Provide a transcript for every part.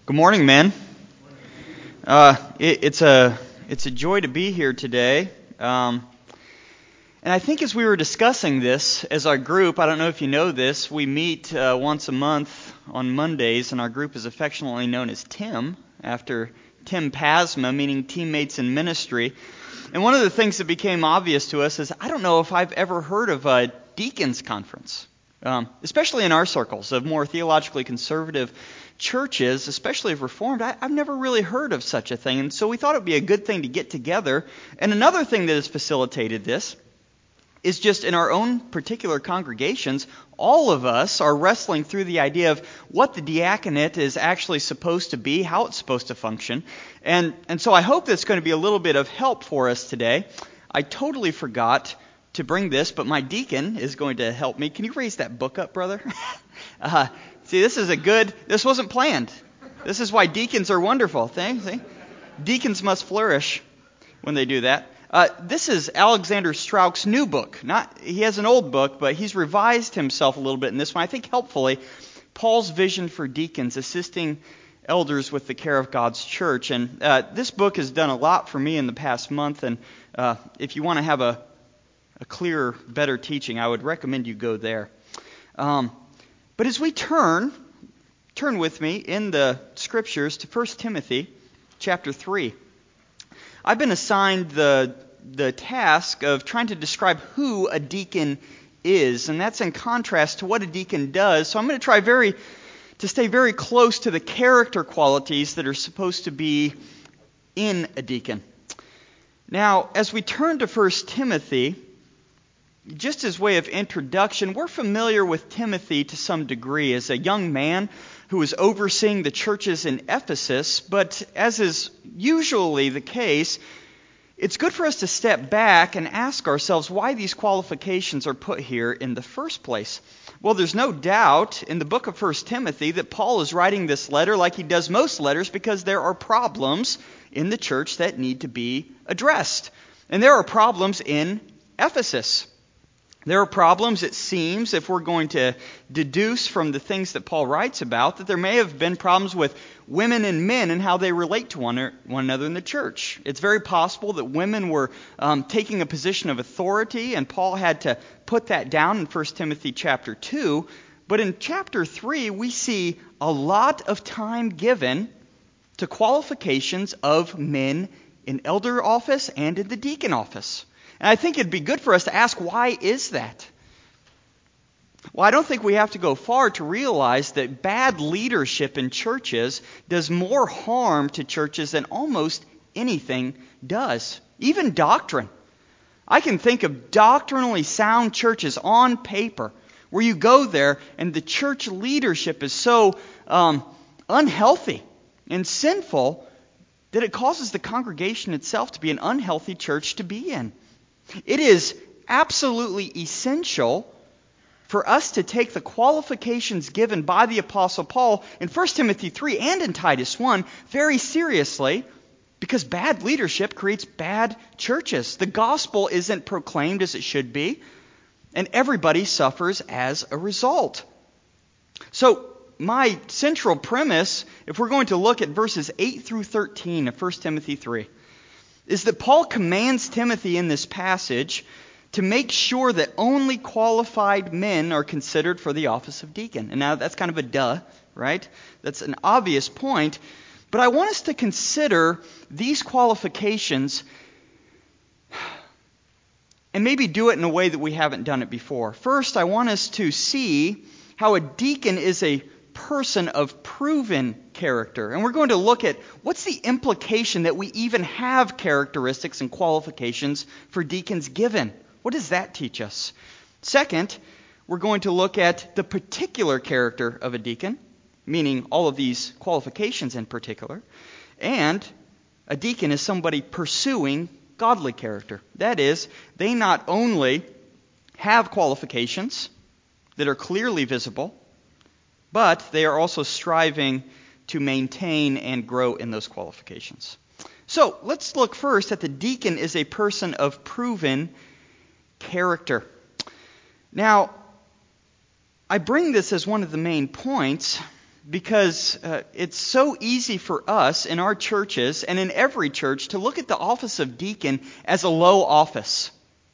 Good morning, men. It's a joy to be here today. And I think as we were discussing this as our group, I don't know if you know this, we meet once a month on Mondays, and our group is affectionately known as TIM, after Tim Pasma, meaning teammates in ministry. And one of the things that became obvious to us is I don't know if I've ever heard of a deacons conference, especially in our circles of more theologically conservative churches, especially if Reformed. I've never really heard of such a thing, and so we thought it would be a good thing to get together. And another thing that has facilitated this is just in our own particular congregations, all of us are wrestling through the idea of what the diaconate is actually supposed to be, how it's supposed to function. And so I hope that's going to be a little bit of help for us today. I totally forgot to bring this, but my deacon is going to help me. Can you raise that book up, brother? See, this wasn't planned. This is why deacons are wonderful. See? Deacons must flourish when they do that. This is Alexander Strauch's new book. He has an old book, but he's revised himself a little bit in this one. I think helpfully, Paul's Vision for Deacons, Assisting Elders with the Care of God's Church. And this book has done a lot for me in the past month. And if you want to have a clearer, better teaching, I would recommend you go there. But as we turn with me in the Scriptures to 1 Timothy chapter 3. I've been assigned the task of trying to describe who a deacon is, and that's in contrast to what a deacon does. So I'm going to try to stay very close to the character qualities that are supposed to be in a deacon. Now, as we turn to 1 Timothy, just as way of introduction, we're familiar with Timothy to some degree as a young man who was overseeing the churches in Ephesus, but as is usually the case, it's good for us to step back and ask ourselves why these qualifications are put here in the first place. Well, there's no doubt in the book of 1 Timothy that Paul is writing this letter like he does most letters because there are problems in the church that need to be addressed. And there are problems in Ephesus. There are problems, it seems, if we're going to deduce from the things that Paul writes about, that there may have been problems with women and men and how they relate to one another in the church. It's very possible that women were taking a position of authority, and Paul had to put that down in 1 Timothy chapter 2. But in chapter 3, we see a lot of time given to qualifications of men in elder office and in the deacon office. And I think it'd be good for us to ask, why is that? Well, I don't think we have to go far to realize that bad leadership in churches does more harm to churches than almost anything does. Even doctrine. I can think of doctrinally sound churches on paper where you go there and the church leadership is so unhealthy and sinful that it causes the congregation itself to be an unhealthy church to be in. It is absolutely essential for us to take the qualifications given by the Apostle Paul in 1 Timothy 3 and in Titus 1 very seriously, because bad leadership creates bad churches. The gospel isn't proclaimed as it should be, and everybody suffers as a result. So, my central premise, if we're going to look at verses 8 through 13 of 1 Timothy 3, is that Paul commands Timothy in this passage to make sure that only qualified men are considered for the office of deacon. And now that's kind of a duh, right? That's an obvious point. But I want us to consider these qualifications and maybe do it in a way that we haven't done it before. First, I want us to see how a deacon is a person of proven character. And we're going to look at what's the implication that we even have characteristics and qualifications for deacons given. What does that teach us? Second, we're going to look at the particular character of a deacon, meaning all of these qualifications in particular. And a deacon is somebody pursuing godly character. That is, they not only have qualifications that are clearly visible, but they are also striving to maintain and grow in those qualifications. So let's look first at the deacon is a person of proven character. Now, I bring this as one of the main points because it's so easy for us in our churches and in every church to look at the office of deacon as a low office.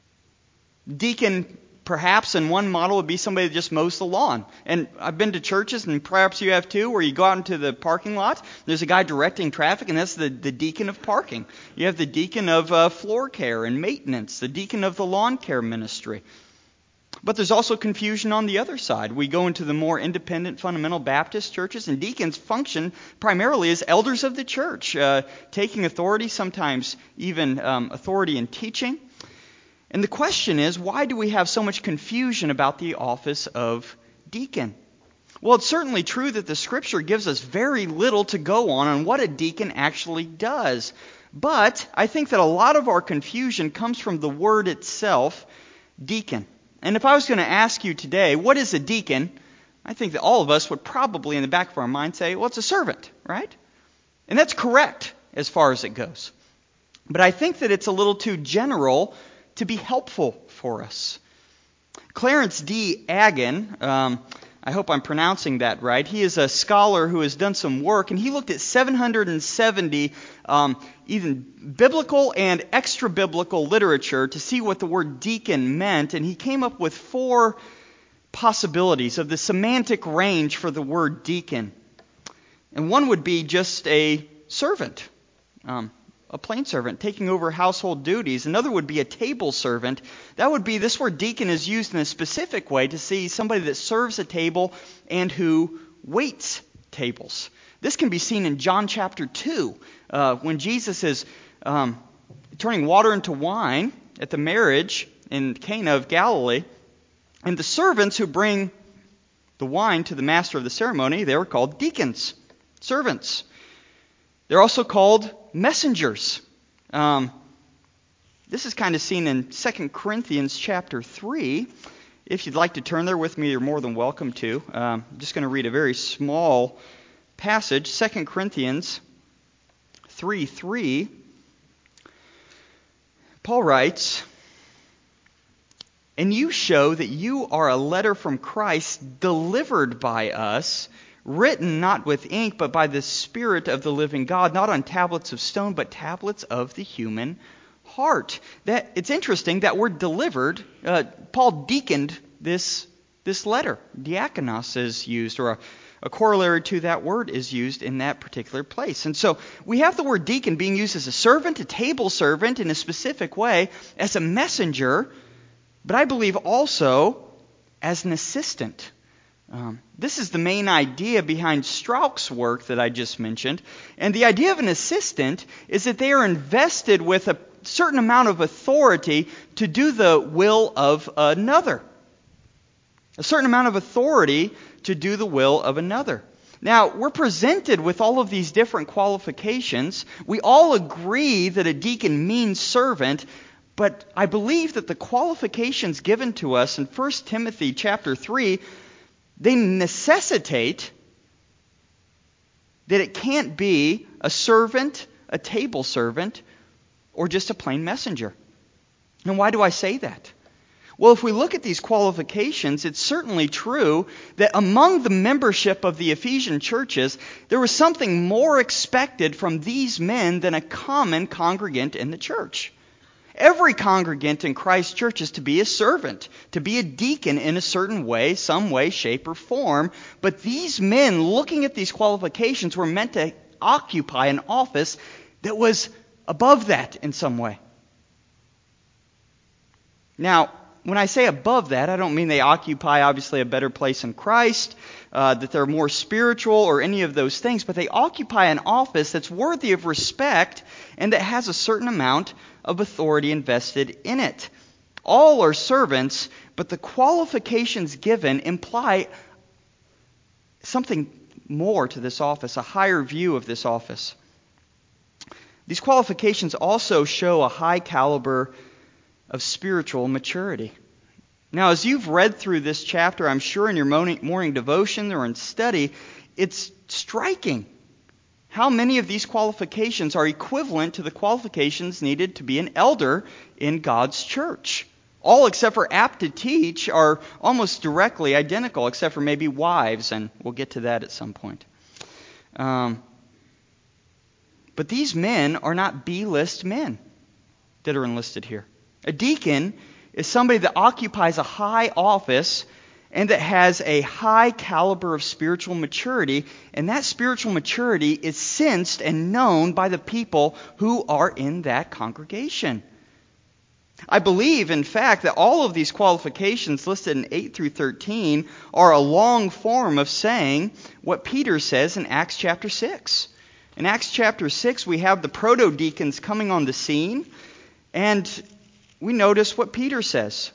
Deacon, perhaps in one model, would be somebody that just mows the lawn. And I've been to churches, and perhaps you have too, where you go out into the parking lot, there's a guy directing traffic, and that's the deacon of parking. You have the deacon of floor care and maintenance, the deacon of the lawn care ministry. But there's also confusion on the other side. We go into the more independent fundamental Baptist churches, and deacons function primarily as elders of the church, taking authority, sometimes even authority in teaching. And the question is, why do we have so much confusion about the office of deacon? Well, it's certainly true that the Scripture gives us very little to go on what a deacon actually does. But I think that a lot of our confusion comes from the word itself, deacon. And if I was going to ask you today, what is a deacon? I think that all of us would probably in the back of our mind say, well, it's a servant, right? And that's correct as far as it goes. But I think that it's a little too general to be helpful for us. Clarence D. Agin, I hope I'm pronouncing that right. He is a scholar who has done some work, and he looked at 770 even biblical and extra-biblical literature to see what the word deacon meant, and he came up with 4 possibilities of the semantic range for the word deacon. And one would be just a servant, a plain servant taking over household duties. Another would be a table servant. That would be, this word deacon is used in a specific way to see somebody that serves a table and who waits tables. This can be seen in John chapter 2, when Jesus is turning water into wine at the marriage in Cana of Galilee. And the servants who bring the wine to the master of the ceremony, they were called deacons, servants. They're also called messengers. This is kind of seen in 2 Corinthians chapter 3. If you'd like to turn there with me, you're more than welcome to. I'm just going to read a very small passage, 2 Corinthians 3:3. Paul writes, "And you show that you are a letter from Christ delivered by us, written not with ink, but by the Spirit of the living God, not on tablets of stone, but tablets of the human heart." That it's interesting that word "delivered." Paul deaconed this letter. Diakonos is used, or a corollary to that word is used in that particular place. And so we have the word deacon being used as a servant, a table servant in a specific way, as a messenger, but I believe also as an assistant. This is the main idea behind Strauch's work that I just mentioned. And the idea of an assistant is that they are invested with a certain amount of authority to do the will of another. A certain amount of authority to do the will of another. Now, we're presented with all of these different qualifications. We all agree that a deacon means servant, but I believe that the qualifications given to us in 1 Timothy chapter 3, they necessitate that it can't be a servant, a table servant, or just a plain messenger. And why do I say that? Well, if we look at these qualifications, it's certainly true that among the membership of the Ephesian churches, there was something more expected from these men than a common congregant in the church. Every congregant in Christ's church is to be a servant, to be a deacon in a certain way, some way, shape, or form. But these men, looking at these qualifications, were meant to occupy an office that was above that in some way. Now, when I say above that, I don't mean they occupy, obviously, a better place in Christ, that they're more spiritual or any of those things, but they occupy an office that's worthy of respect and that has a certain amount of authority invested in it. All are servants, but the qualifications given imply something more to this office, a higher view of this office. These qualifications also show a high caliber of spiritual maturity. Now, as you've read through this chapter, I'm sure in your morning devotion or in study, it's striking how many of these qualifications are equivalent to the qualifications needed to be an elder in God's church. All except for apt to teach are almost directly identical, except for maybe wives, and we'll get to that at some point. But these men are not B-list men that are enlisted here. A deacon is somebody that occupies a high office and that has a high caliber of spiritual maturity, and that spiritual maturity is sensed and known by the people who are in that congregation. I believe, in fact, that all of these qualifications listed in 8 through 13 are a long form of saying what Peter says in Acts chapter 6. In Acts chapter 6, we have the proto-deacons coming on the scene, and we notice what Peter says.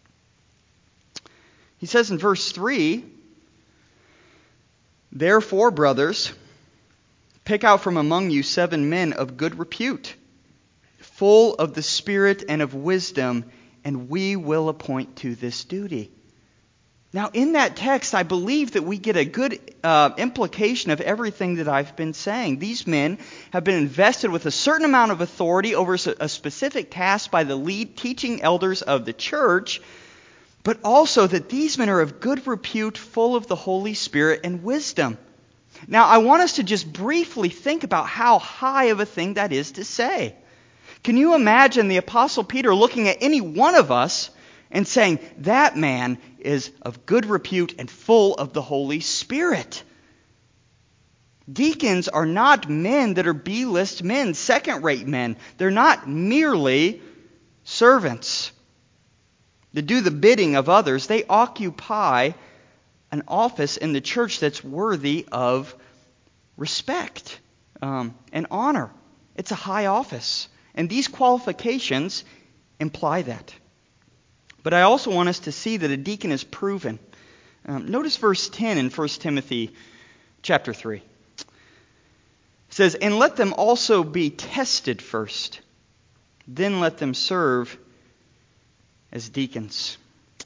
He says in verse 3, "Therefore, brothers, pick out from among you 7 men of good repute, full of the Spirit and of wisdom, and we will appoint to this duty." Now, in that text, I believe that we get a good implication of everything that I've been saying. These men have been invested with a certain amount of authority over a specific task by the lead teaching elders of the church, but also that these men are of good repute, full of the Holy Spirit and wisdom. Now, I want us to just briefly think about how high of a thing that is to say. Can you imagine the Apostle Peter looking at any one of us and saying, that man is of good repute and full of the Holy Spirit? Deacons are not men that are B-list men, second-rate men. They're not merely servants that do the bidding of others. They occupy an office in the church that's worthy of respect and honor. It's a high office. And these qualifications imply that. But I also want us to see that a deacon is proven. Notice verse 10 in 1 Timothy chapter 3. It says, "And let them also be tested first, then let them serve as deacons,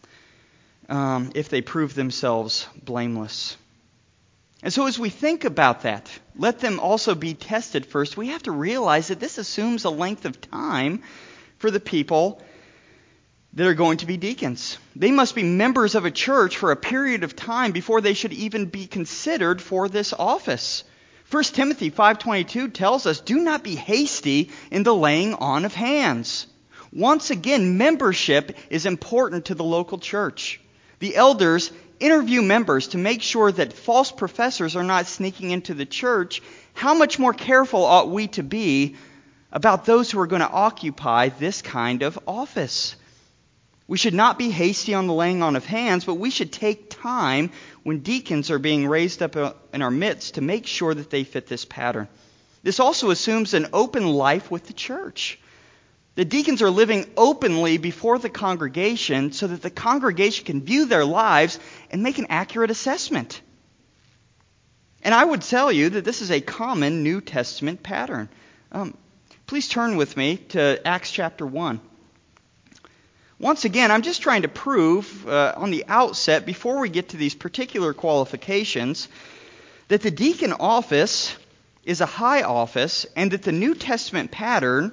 if they prove themselves blameless." And so as we think about that, let them also be tested first, we have to realize that this assumes a length of time for the people that are going to be deacons. They must be members of a church for a period of time before they should even be considered for this office. 1 Timothy 5:22 tells us, "Do not be hasty in the laying on of hands." Once again, membership is important to the local church. The elders interview members to make sure that false professors are not sneaking into the church. How much more careful ought we to be about those who are going to occupy this kind of office? We should not be hasty on the laying on of hands, but we should take time when deacons are being raised up in our midst to make sure that they fit this pattern. This also assumes an open life with the church. The deacons are living openly before the congregation so that the congregation can view their lives and make an accurate assessment. And I would tell you that this is a common New Testament pattern. Please turn with me to Acts chapter 1. Once again, I'm just trying to prove on the outset, before we get to these particular qualifications, that the deacon office is a high office, and that the New Testament pattern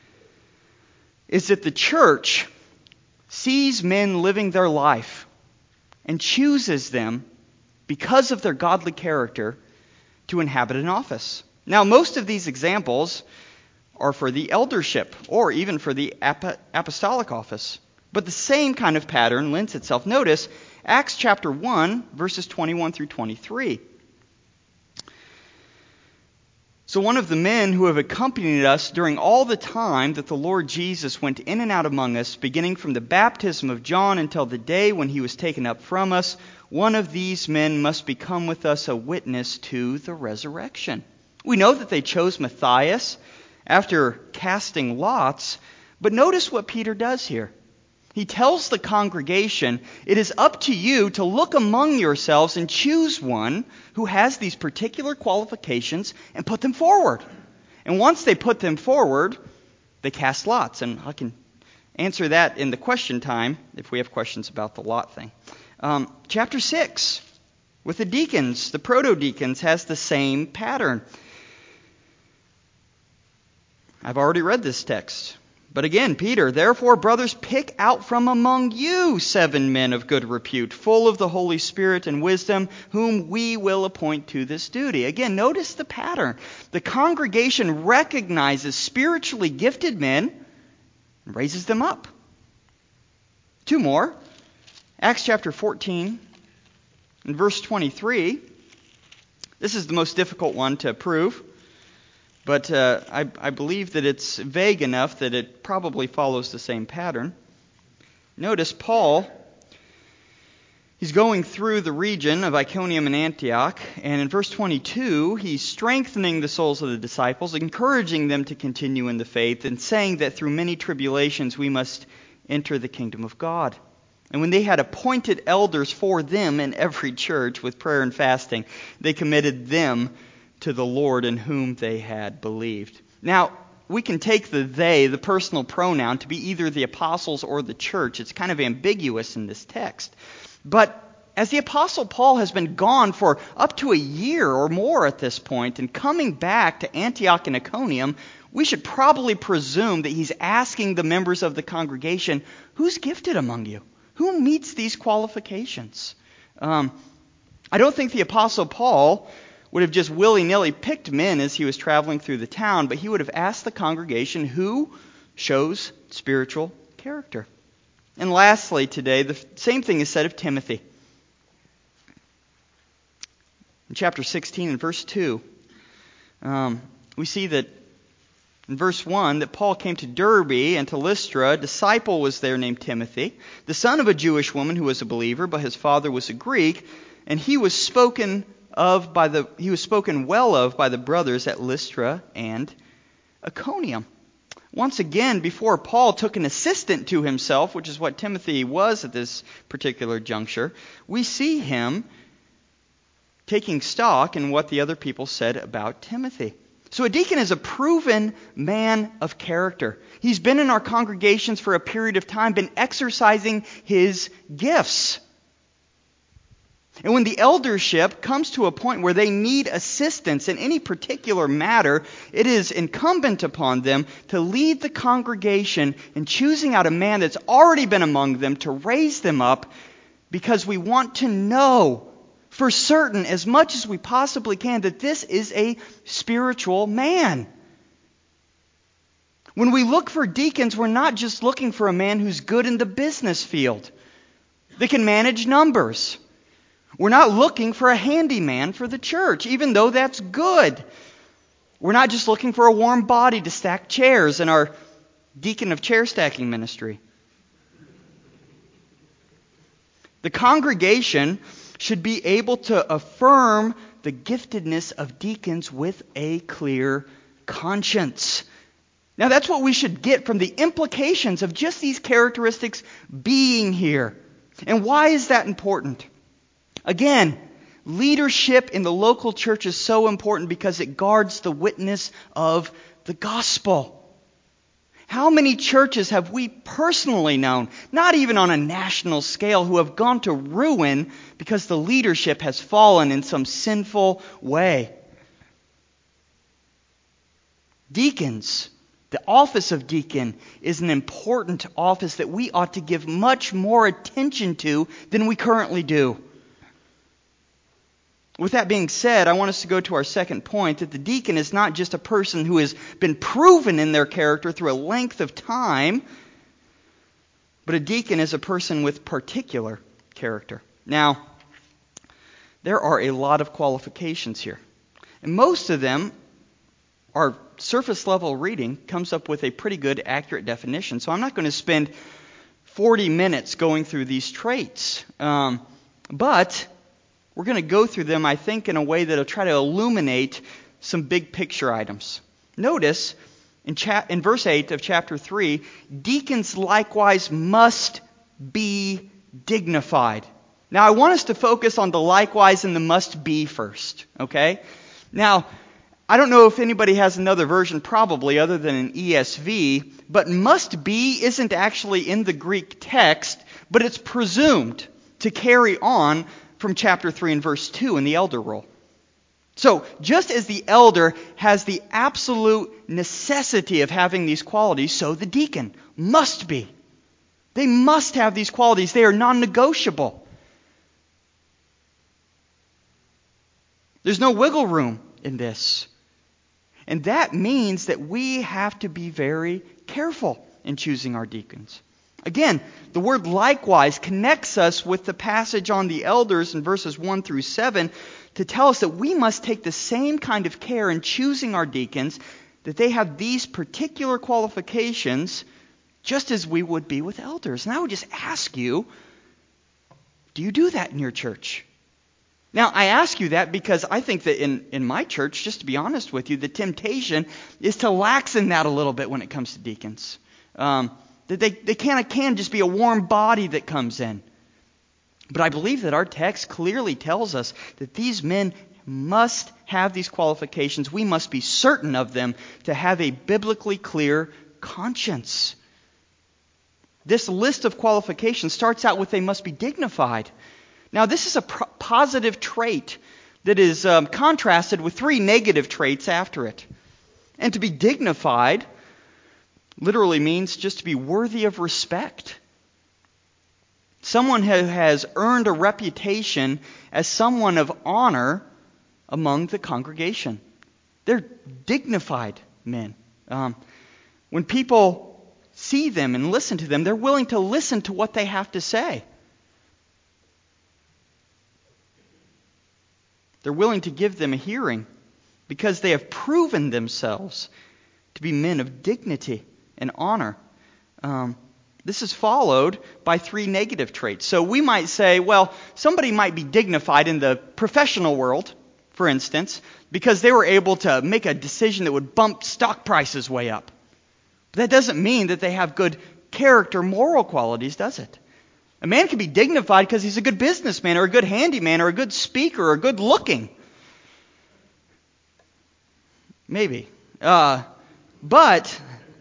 is that the church sees men living their life and chooses them because of their godly character to inhabit an office. Now, most of these examples are for the eldership or even for the apostolic office. But the same kind of pattern lends itself. Notice Acts chapter 1, verses 21 through 23. "So one of the men who have accompanied us during all the time that the Lord Jesus went in and out among us, beginning from the baptism of John until the day when he was taken up from us, one of these men must become with us a witness to the resurrection." We know that they chose Matthias after casting lots, but notice what Peter does here. He tells the congregation, it is up to you to look among yourselves and choose one who has these particular qualifications and put them forward. And once they put them forward, they cast lots. And I can answer that in the question time if we have questions about the lot thing. Chapter 6, with the deacons, the proto-deacons, has the same pattern. I've already read this text. But again, Peter, therefore, brothers, pick out from among you 7 men of good repute, full of the Holy Spirit and wisdom, whom we will appoint to this duty. Again, notice the pattern. The congregation recognizes spiritually gifted men and raises them up. 2 more. Acts chapter 14 and verse 23. This is the most difficult one to prove. But I believe that it's vague enough that it probably follows the same pattern. Notice Paul, he's going through the region of Iconium and Antioch, and in verse 22, he's strengthening the souls of the disciples, encouraging them to continue in the faith, and saying that through many tribulations we must enter the kingdom of God. And when they had appointed elders for them in every church with prayer and fasting, they committed them to the Lord in whom they had believed. Now, we can take the they, the personal pronoun, to be either the apostles or the church. It's kind of ambiguous in this text. But as the apostle Paul has been gone for up to a year or more at this point, and coming back to Antioch and Iconium, we should probably presume that he's asking the members of the congregation, who's gifted among you? Who meets these qualifications? I don't think the apostle Paul would have just willy-nilly picked men as he was traveling through the town, but he would have asked the congregation who shows spiritual character. And lastly today, the same thing is said of Timothy. In chapter 16 and verse 2, we see that in verse 1 that Paul came to Derbe and to Lystra. A disciple was there named Timothy, the son of a Jewish woman who was a believer, but his father was a Greek, and he was spoken well of by the brothers at Lystra and Iconium. Once again, before Paul took an assistant to himself, which is what Timothy was at this particular juncture, we see him taking stock in what the other people said about Timothy. So a deacon is a proven man of character. He's been in our congregations for a period of time, been exercising his gifts. And when the eldership comes to a point where they need assistance in any particular matter, it is incumbent upon them to lead the congregation in choosing out a man that's already been among them to raise them up, because we want to know for certain, as much as we possibly can, that this is a spiritual man. When we look for deacons, we're not just looking for a man who's good in the business field. They can manage numbers. We're not looking for a handyman for the church, even though that's good. We're not just looking for a warm body to stack chairs in our deacon of chair stacking ministry. The congregation should be able to affirm the giftedness of deacons with a clear conscience. Now, that's what we should get from the implications of just these characteristics being here. And why is that important? Again, leadership in the local church is so important because it guards the witness of the gospel. How many churches have we personally known, not even on a national scale, who have gone to ruin because the leadership has fallen in some sinful way? Deacons, the office of deacon, is an important office that we ought to give much more attention to than we currently do. With that being said, I want us to go to our second point, that the deacon is not just a person who has been proven in their character through a length of time, but a deacon is a person with particular character. Now, there are a lot of qualifications here, and most of them, our surface level reading comes up with a pretty good, accurate definition, so I'm not going to spend 40 minutes going through these traits, but we're going to go through them, I think, in a way that will try to illuminate some big picture items. Notice in verse 8 of chapter 3, deacons likewise must be dignified. Now, I want us to focus on the likewise and the must be first, okay? Now, I don't know if anybody has another version, probably, other than an ESV, but must be isn't actually in the Greek text, but it's presumed to carry on from chapter 3 and verse 2 in the elder role. So, just as the elder has the absolute necessity of having these qualities, so the deacon must be. They must have these qualities. They are non-negotiable. There's no wiggle room in this. And that means that we have to be very careful in choosing our deacons. Again, the word likewise connects us with the passage on the elders in verses 1 through 7 to tell us that we must take the same kind of care in choosing our deacons, that they have these particular qualifications just as we would be with elders. And I would just ask you, do you do that in your church? Now, I ask you that because I think that in my church, just to be honest with you, the temptation is to lax in that a little bit when it comes to deacons. That they can just be a warm body that comes in. But I believe that our text clearly tells us that these men must have these qualifications. We must be certain of them to have a biblically clear conscience. This list of qualifications starts out with they must be dignified. Now, this is a positive trait that is contrasted with 3 negative traits after it. And to be dignified literally means just to be worthy of respect. Someone who has earned a reputation as someone of honor among the congregation. They're dignified men. When people see them and listen to them, they're willing to listen to what they have to say. They're willing to give them a hearing because they have proven themselves to be men of dignity and honor. This is followed by 3 negative traits. So we might say, well, somebody might be dignified in the professional world, for instance, because they were able to make a decision that would bump stock prices way up. But that doesn't mean that they have good character, moral qualities, does it? A man can be dignified because he's a good businessman or a good handyman or a good speaker or good looking. Maybe. But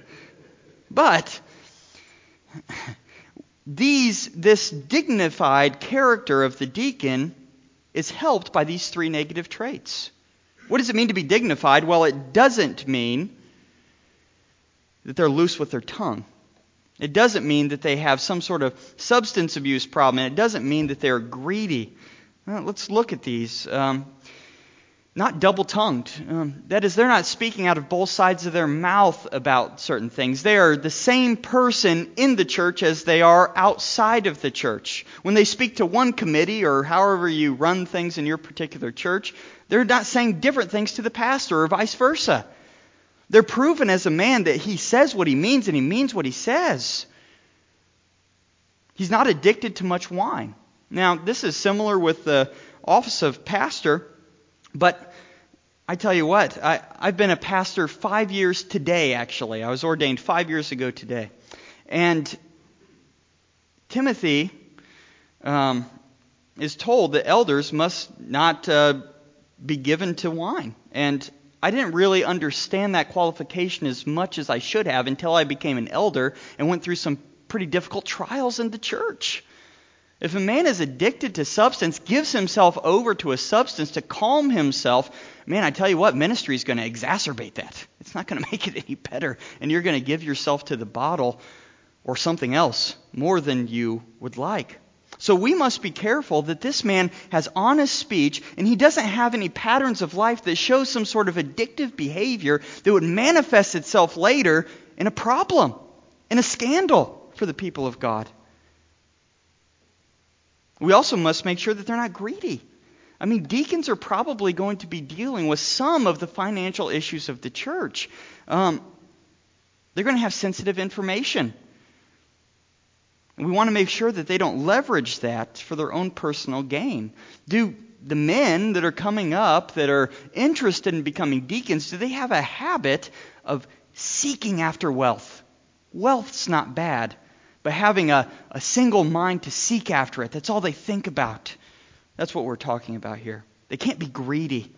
this dignified character of the deacon is helped by these 3 negative traits. What does it mean to be dignified? Well, it doesn't mean that they're loose with their tongue. It doesn't mean that they have some sort of substance abuse problem. And it doesn't mean that they're greedy. Well, let's look at these. Not double-tongued. That is, they're not speaking out of both sides of their mouth about certain things. They are the same person in the church as they are outside of the church. When they speak to one committee or however you run things in your particular church, they're not saying different things to the pastor or vice versa. They're proven as a man that he says what he means and he means what he says. He's not addicted to much wine. Now, this is similar with the office of pastor, but I tell you what, I've been a pastor 5 years today, actually. I was ordained 5 years ago today. And Timothy is told that elders must not be given to wine. And I didn't really understand that qualification as much as I should have until I became an elder and went through some pretty difficult trials in the church. If a man is addicted to substance, gives himself over to a substance to calm himself, man, I tell you what, ministry is going to exacerbate that. It's not going to make it any better. And you're going to give yourself to the bottle or something else more than you would like. So we must be careful that this man has honest speech and he doesn't have any patterns of life that show some sort of addictive behavior that would manifest itself later in a problem, in a scandal for the people of God. We also must make sure that they're not greedy. I mean, deacons are probably going to be dealing with some of the financial issues of the church. They're going to have sensitive information. And we want to make sure that they don't leverage that for their own personal gain. Do the men that are coming up that are interested in becoming deacons, do they have a habit of seeking after wealth? Wealth's not bad, but having a single mind to seek after it, that's all they think about. That's what we're talking about here. They can't be greedy.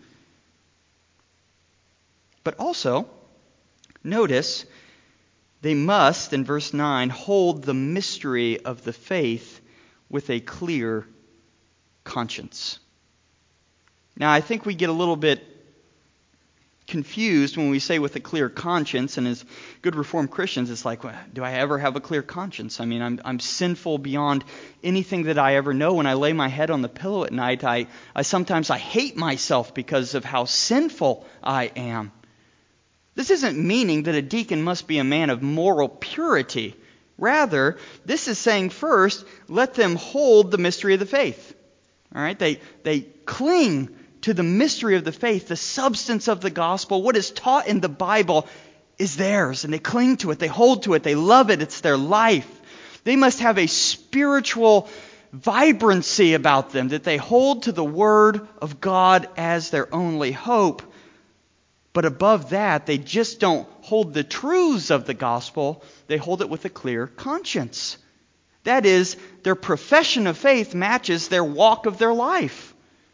But also, notice, they must, in verse 9, hold the mystery of the faith with a clear conscience. Now, I think we get a little bit confused when we say with a clear conscience, and as good Reformed Christians, it's like, well, do I ever have a clear conscience? I mean, I'm sinful beyond anything that I ever know. When I lay my head on the pillow at night, I sometimes hate myself because of how sinful I am. This isn't meaning that a deacon must be a man of moral purity. Rather, this is saying first, let them hold the mystery of the faith. All right, they cling to the mystery of the faith, the substance of the gospel. What is taught in the Bible is theirs, and they cling to it, they hold to it, they love it, it's their life. They must have a spiritual vibrancy about them, that they hold to the Word of God as their only hope. But above that, they just don't hold the truths of the gospel, they hold it with a clear conscience. That is, their profession of faith matches their walk of their life.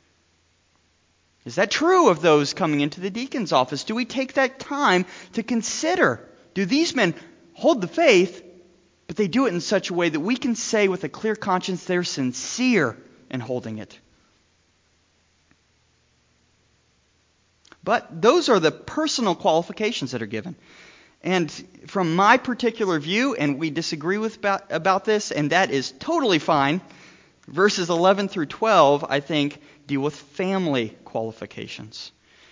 Is that true of those coming into the deacon's office? Do we take that time to consider, do these men hold the faith, but they do it in such a way that we can say with a clear conscience they're sincere in holding it? But those are the personal qualifications that are given. And from my particular view, and we disagree with about this, and that is totally fine, verses 11 through 12, I think, deal with family qualifications.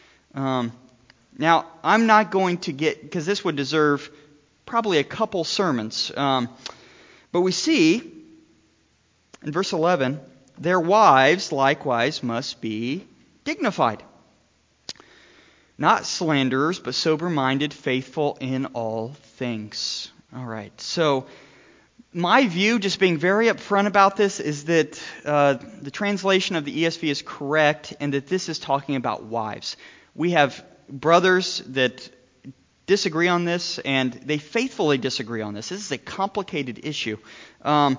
Now, I'm not going to get, because this would deserve probably a couple sermons, but we see in verse 11, their wives likewise must be dignified. Not slanderers, but sober-minded, faithful in all things. All right, so my view, just being very upfront about this, is that the translation of the ESV is correct and that this is talking about wives. We have brothers that disagree on this, and they faithfully disagree on this. This is a complicated issue. I'll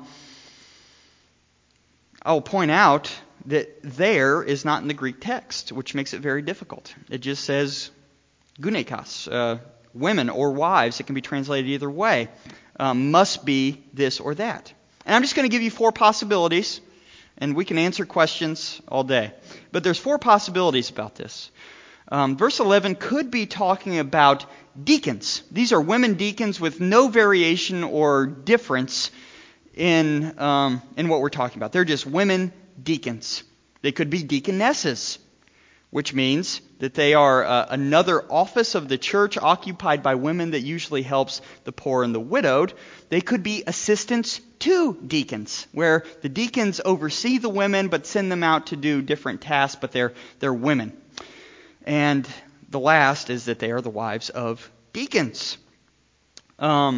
point out that there is not in the Greek text, which makes it very difficult. It just says gunekos, women or wives. It can be translated either way. Must be this or that. And I'm just going to give you 4 possibilities, and we can answer questions all day. But there's 4 possibilities about this. Verse 11 could be talking about deacons. These are women deacons with no variation or difference in what we're talking about. They're just women deacons. They could be deaconesses, which means that they are another office of the church occupied by women that usually helps the poor and the widowed. They could be assistants to deacons, where the deacons oversee the women but send them out to do different tasks, but they're women. And the last is that they are the wives of deacons. I'm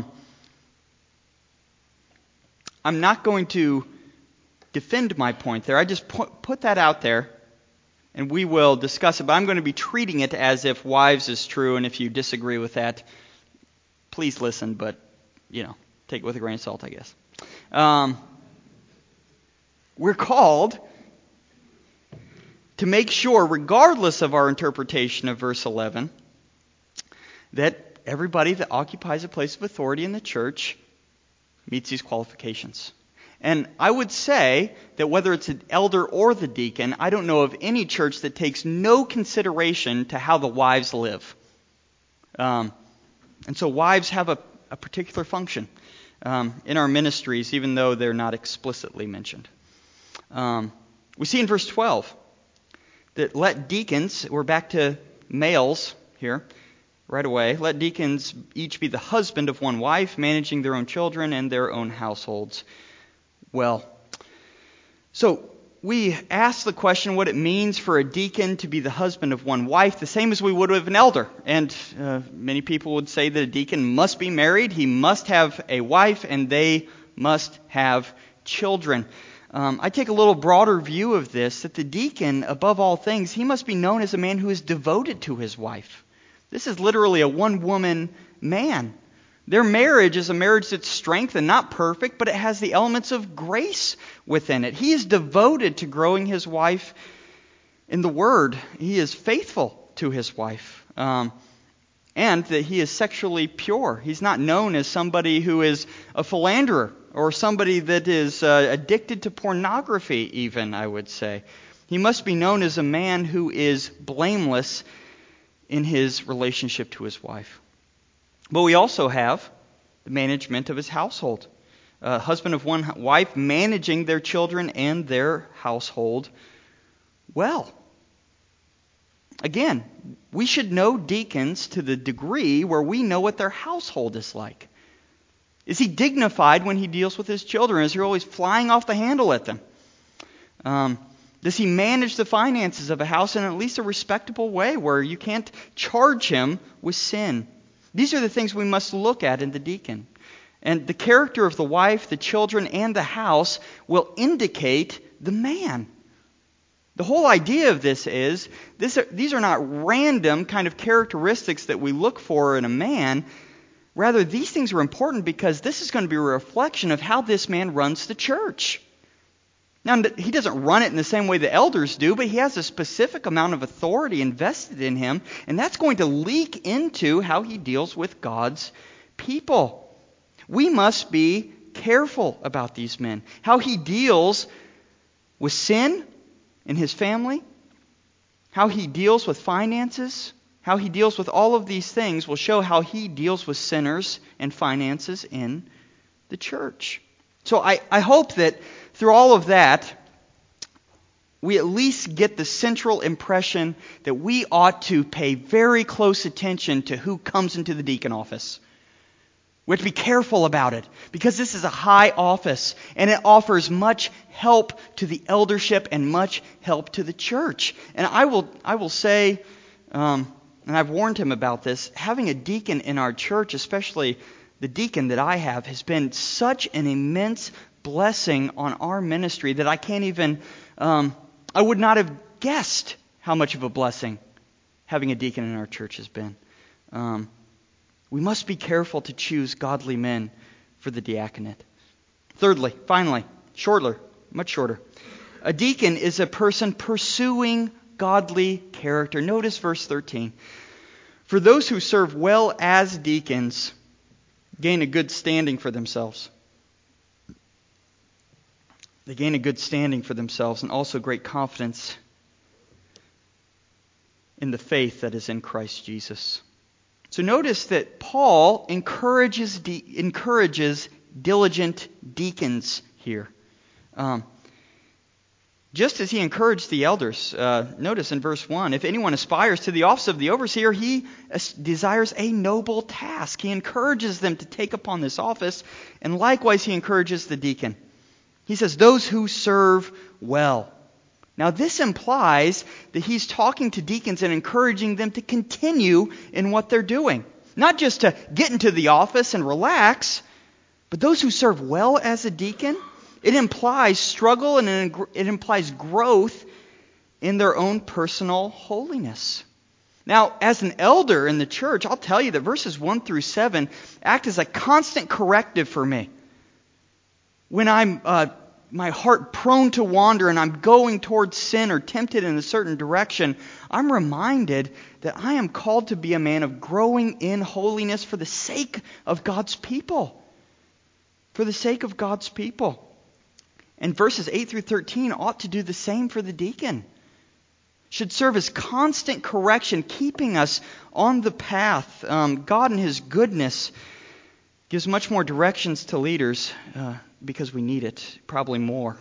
not going to defend my point there. I just put that out there, and we will discuss it. But I'm going to be treating it as if wives is true, and if you disagree with that, please listen, but, take it with a grain of salt, I guess. We're called to make sure, regardless of our interpretation of verse 11, that everybody that occupies a place of authority in the church meets these qualifications. And I would say that whether it's an elder or the deacon, I don't know of any church that takes no consideration to how the wives live. And so wives have a particular function in our ministries, even though they're not explicitly mentioned. We see in verse 12 that let deacons, we're back to males here right away, let deacons each be the husband of one wife, managing their own children and their own households well. So we ask the question what it means for a deacon to be the husband of one wife, the same as we would with an elder. And many people would say that a deacon must be married, he must have a wife, and they must have children. I take a little broader view of this, that the deacon, above all things, he must be known as a man who is devoted to his wife. This is literally a one-woman man. Their marriage is a marriage that's strengthened, not perfect, but it has the elements of grace within it. He is devoted to growing his wife in the Word. He is faithful to his wife. And that he is sexually pure. He's not known as somebody who is a philanderer or somebody that is addicted to pornography even, I would say. He must be known as a man who is blameless in his relationship to his wife. But we also have the management of his household. A husband of one wife managing their children and their household well. Again, we should know deacons to the degree where we know what their household is like. Is he dignified when he deals with his children? Is he always flying off the handle at them? Does he manage the finances of a house in at least a respectable way where you can't charge him with sin? These are the things we must look at in the deacon. And the character of the wife, the children, and the house will indicate the man. The whole idea of this is, these are not random kind of characteristics that we look for in a man. Rather, these things are important because this is going to be a reflection of how this man runs the church. Now, he doesn't run it in the same way the elders do, but he has a specific amount of authority invested in him, and that's going to leak into how he deals with God's people. We must be careful about these men. How he deals with sin in his family, how he deals with finances, how he deals with all of these things will show how he deals with sinners and finances in the church. So I hope that through all of that, we at least get the central impression that we ought to pay very close attention to who comes into the deacon office. We have to be careful about it because this is a high office and it offers much help to the eldership and much help to the church. And I will say, and I've warned him about this, having a deacon in our church, especially the deacon that I have, has been such an immense blessing on our ministry that I can't even, I would not have guessed how much of a blessing having a deacon in our church has been. We must be careful to choose godly men for the diaconate. Thirdly, finally, much shorter. A deacon is a person pursuing godly character. Notice verse 13. For those who serve well as deacons gain a good standing for themselves. They gain a good standing for themselves and also great confidence in the faith that is in Christ Jesus. So notice that Paul encourages diligent deacons here. Just as he encouraged the elders. Notice in verse 1, if anyone aspires to the office of the overseer, he desires a noble task. He encourages them to take upon this office, and likewise he encourages the deacon. He says, those who serve well. Now this implies that he's talking to deacons and encouraging them to continue in what they're doing. Not just to get into the office and relax, but those who serve well as a deacon, it implies struggle and it implies growth in their own personal holiness. Now, as an elder in the church, I'll tell you that verses 1 through 7 act as a constant corrective for me. When I'm my heart prone to wander and I'm going towards sin or tempted in a certain direction, I'm reminded that I am called to be a man of growing in holiness for the sake of God's people. For the sake of God's people. And verses 8 through 13 ought to do the same for the deacon. Should serve as constant correction, keeping us on the path. God in His goodness gives much more directions to leaders because we need it, probably more.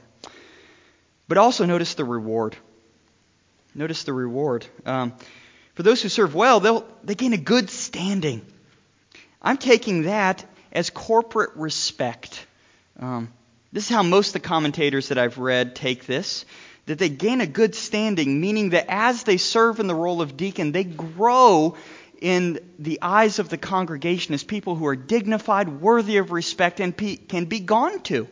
But also notice the reward. Notice the reward. For those who serve well, they gain a good standing. I'm taking that as corporate respect. This is how most of the commentators that I've read take this. That they gain a good standing, meaning that as they serve in the role of deacon, they grow in the eyes of the congregation as people who are dignified, worthy of respect, and can be gone to.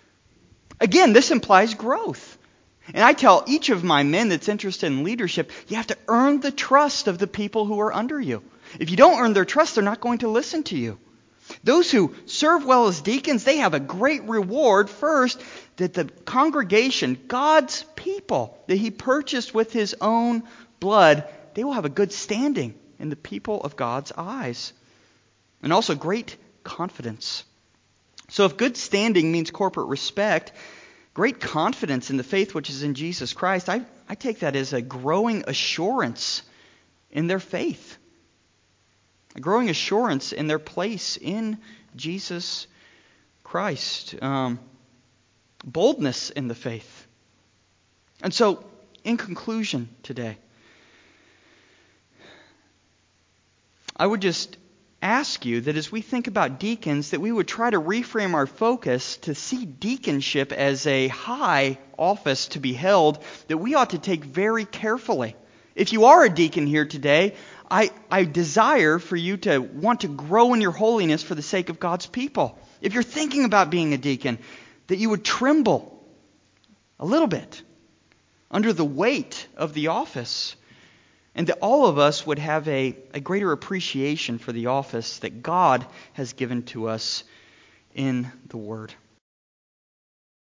Again, this implies growth. And I tell each of my men that's interested in leadership, you have to earn the trust of the people who are under you. If you don't earn their trust, they're not going to listen to you. Those who serve well as deacons, they have a great reward. First, that the congregation, God's people, that He purchased with His own blood, they will have a good standing in the people of God's eyes. And also great confidence. So if good standing means corporate respect, great confidence in the faith which is in Jesus Christ, I take that as a growing assurance in their faith. A growing assurance in their place in Jesus Christ. Boldness in the faith. And so, in conclusion today, I would just ask you that as we think about deacons, that we would try to reframe our focus to see deaconship as a high office to be held that we ought to take very carefully. If you are a deacon here today, I desire for you to want to grow in your holiness for the sake of God's people. If you're thinking about being a deacon, that you would tremble a little bit under the weight of the office, and that all of us would have a greater appreciation for the office that God has given to us in the Word.